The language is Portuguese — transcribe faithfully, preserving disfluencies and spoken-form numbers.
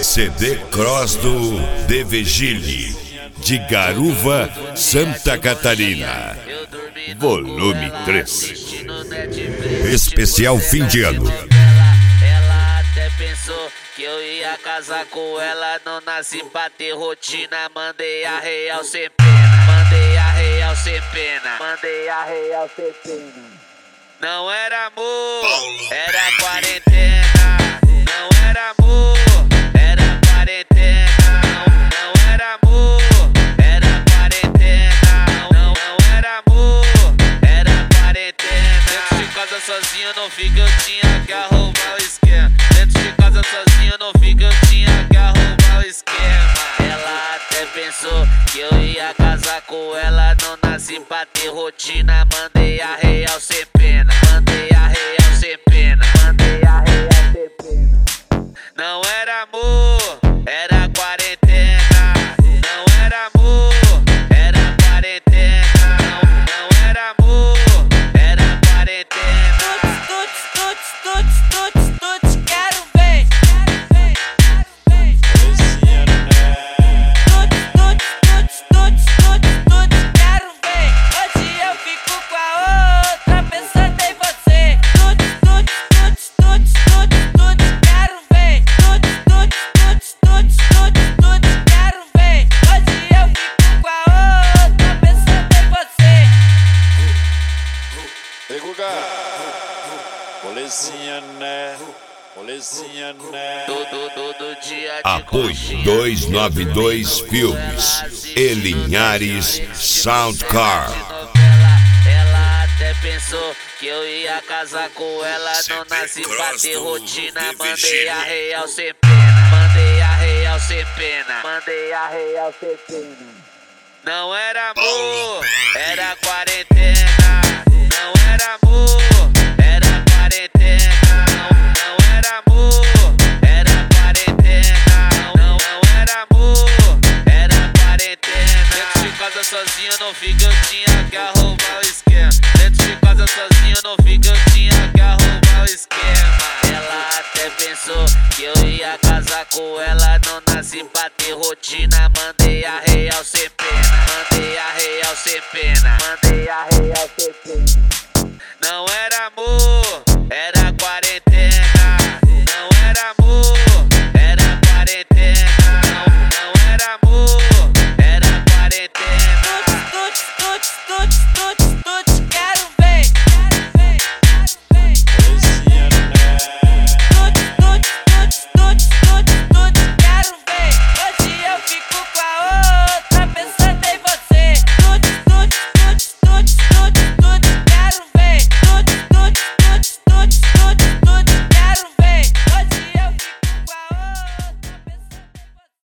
C D Cross do De Vigile, de Garuva, Santa Catarina. Volume três. Especial fim de ano. Ela até pensou que eu ia casar com ela. Não nasci pra ter rotina. Mandei a real sem pena. Mandei a real sem pena. Mandei a real sem pena. Não era amor, era quarentena. Não era amor, era quarentena. Não era amor, era quarentena. Não, não era amor, era quarentena. Dentro de casa sozinho não fica, eu tinha que arrumar o esquema. Dentro de casa sozinho não fica, eu tinha que arrumar o esquema. Ela até pensou que eu ia casar com ela. Não nasci pra ter rotina. Mandei a real sem pena. Mandei a real sem pena. Mandei a real sem pena. Não era amor, era quarentena. Não era amor, era quarentena. Não, não era amor, era quarentena. Tuts, tuts, tuts, tuts, tuts, quero ver. Tuts, tuts, tuts, tuts, tuts, tuts, quero ver. Hoje eu fico com a outra pensando em você. Tuts, tuts, tuts, tuts, tuts, tuts, quero ver. Tuts, tuts, tuts, tuts, tuts, tuts, quero ver. Hoje eu fico com a outra pensando em você. Ei, Guga, molezinha, né? Molezinha, né? Todo, todo dia de Apoio conchinha. duzentos e noventa e dois Filmes e Linhares Soundcar. Ela até pensou que eu ia casar com ela. Não nasci pra ter rotina. Mandei a real sem pena. Mandei a real sem pena. Mandei a real sem pena. Não era amor, era quarentena. Não era amor, era quarentena. Não era amor, era quarentena. Não, não era amor, era quarentena. Dentro de casa sozinho não fica, eu tinha que arrumar o esquema. Dentro de casa sozinho não fica, eu tinha que arrumar o esquema. Ela até pensou que eu ia casar com ela. Não nasci pra ter rotina. Mandei